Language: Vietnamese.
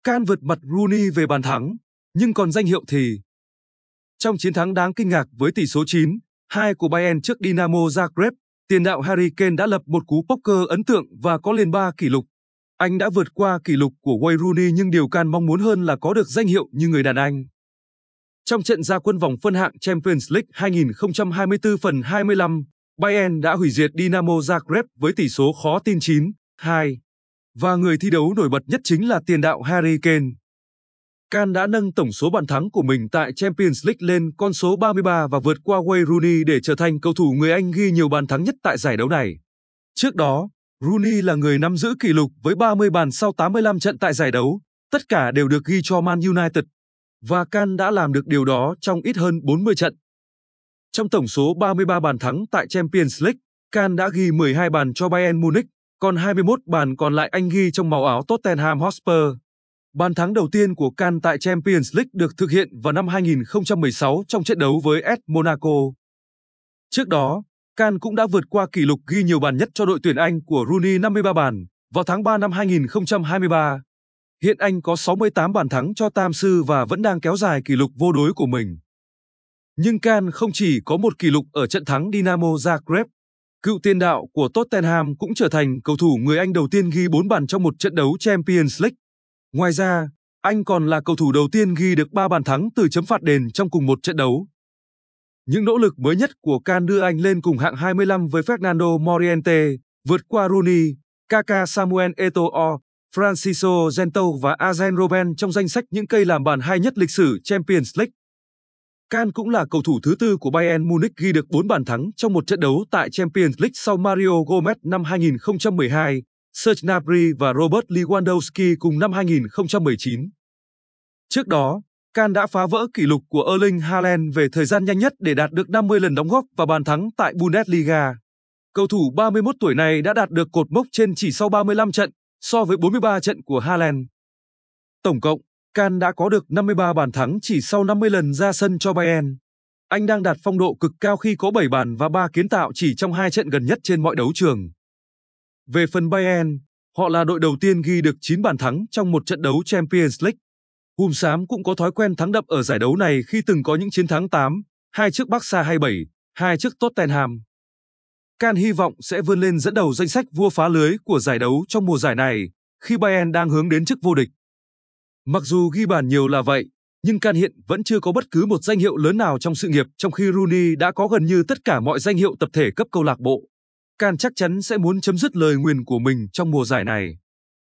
Can vượt mặt Rooney về bàn thắng, nhưng còn danh hiệu thì... Trong chiến thắng đáng kinh ngạc với tỷ số 9-2 của Bayern trước Dynamo Zagreb, tiền đạo Harry Kane đã lập một cú poker ấn tượng và có liền 3 kỷ lục. Anh đã vượt qua kỷ lục của Wayne Rooney, nhưng điều Can mong muốn hơn là có được danh hiệu như người đàn anh. Trong trận ra quân vòng phân hạng Champions League 2024 phần 25, Bayern đã hủy diệt Dynamo Zagreb với tỷ số khó tin 9-2. Và người thi đấu nổi bật nhất chính là tiền đạo Harry Kane. Can đã nâng tổng số bàn thắng của mình tại Champions League lên con số 33 và vượt qua Wayne Rooney để trở thành cầu thủ người Anh ghi nhiều bàn thắng nhất tại giải đấu này. Trước đó, Rooney là người nắm giữ kỷ lục với 30 bàn sau 85 trận tại giải đấu, tất cả đều được ghi cho Man United. Và Can đã làm được điều đó trong ít hơn 40 trận. Trong tổng số 33 bàn thắng tại Champions League, Can đã ghi 12 bàn cho Bayern Munich, còn 21 bàn còn lại anh ghi trong màu áo Tottenham Hotspur. Bàn thắng đầu tiên của Can tại Champions League được thực hiện vào năm 2016 trong trận đấu với AS Monaco. Trước đó, Can cũng đã vượt qua kỷ lục ghi nhiều bàn nhất cho đội tuyển Anh của Rooney 53 bàn vào tháng 3 năm 2023. Hiện anh có 68 bàn thắng cho Tam Sư và vẫn đang kéo dài kỷ lục vô đối của mình. Nhưng Can không chỉ có một kỷ lục ở trận thắng Dynamo Zagreb. Cựu tiền đạo của Tottenham cũng trở thành cầu thủ người Anh đầu tiên ghi 4 bàn trong một trận đấu Champions League. Ngoài ra, anh còn là cầu thủ đầu tiên ghi được 3 bàn thắng từ chấm phạt đền trong cùng một trận đấu. Những nỗ lực mới nhất của Can đưa anh lên cùng hạng 25 với Fernando Moriente, vượt qua Rooney, Kaká, Samuel Eto'o, Francisco Gento và Arjen Robben trong danh sách những cây làm bàn hay nhất lịch sử Champions League. Can cũng là cầu thủ thứ tư của Bayern Munich ghi được 4 bàn thắng trong một trận đấu tại Champions League sau Mario Gomez năm 2012, Serge Gnabry và Robert Lewandowski cùng năm 2019. Trước đó, Can đã phá vỡ kỷ lục của Erling Haaland về thời gian nhanh nhất để đạt được 50 lần đóng góp và bàn thắng tại Bundesliga. Cầu thủ 31 tuổi này đã đạt được cột mốc trên chỉ sau 35 trận, so với 43 trận của Haaland. Tổng cộng, Can đã có được 53 bàn thắng chỉ sau 50 lần ra sân cho Bayern. Anh đang đạt phong độ cực cao khi có 7 bàn và 3 kiến tạo chỉ trong 2 trận gần nhất trên mọi đấu trường. Về phần Bayern, họ là đội đầu tiên ghi được 9 bàn thắng trong một trận đấu Champions League. Hùm xám cũng có thói quen thắng đậm ở giải đấu này khi từng có những chiến thắng 8-2 trước Barca hay 7-2 trước Tottenham. Can hy vọng sẽ vươn lên dẫn đầu danh sách vua phá lưới của giải đấu trong mùa giải này khi Bayern đang hướng đến chức vô địch. Mặc dù ghi bàn nhiều là vậy, nhưng Can hiện vẫn chưa có bất cứ một danh hiệu lớn nào trong sự nghiệp, trong khi Rooney đã có gần như tất cả mọi danh hiệu tập thể cấp câu lạc bộ. Can chắc chắn sẽ muốn chấm dứt lời nguyền của mình trong mùa giải này.